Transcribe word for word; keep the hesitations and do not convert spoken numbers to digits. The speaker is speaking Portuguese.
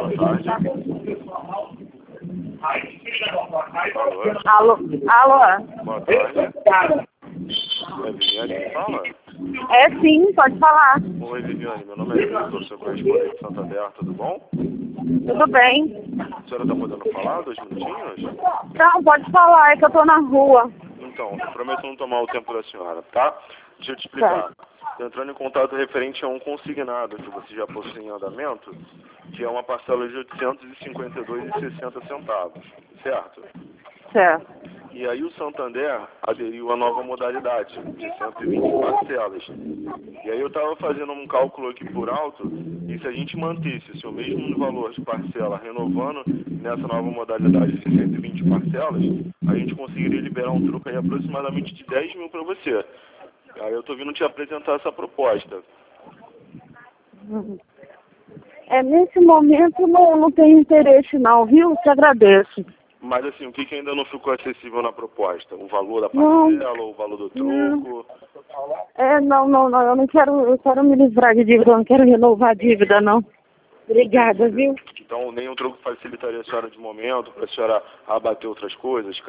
boa tarde. Alô? Alô? Boa tarde. É Viviane que fala? É sim, pode falar. Oi, Viviane. Meu nome é Vitor, sou correspondente de Santander. Tudo bom? Tudo bem? A senhora está podendo falar? Dois minutinhos? Não, pode falar, é que eu tô na rua. Então, eu prometo não tomar o tempo da senhora, tá? Deixa eu te explicar. Estou entrando em contato referente a um consignado que você já possui em andamento, que é uma parcela de oitocentos e cinquenta e dois reais e sessenta centavos, certo? Certo. E aí o Santander aderiu à nova modalidade de cento e vinte parcelas. E aí eu estava fazendo um cálculo aqui por alto, e se a gente mantesse esse o mesmo valor de parcela renovando nessa nova modalidade de cento e vinte parcelas, a gente conseguiria liberar um troco aí aproximadamente de dez mil para você. Aí eu estou vindo te apresentar essa proposta. É, nesse momento não, não tenho interesse não, viu? Te agradeço. Mas assim, o que, que ainda não ficou acessível na proposta? O valor da Não. parcela, o valor do troco? É, não, não, não, eu não quero, eu quero me livrar de dívida, eu não quero renovar a dívida, não. Obrigada, viu? Então, nem o troco facilitaria a senhora de momento, para a senhora abater outras coisas,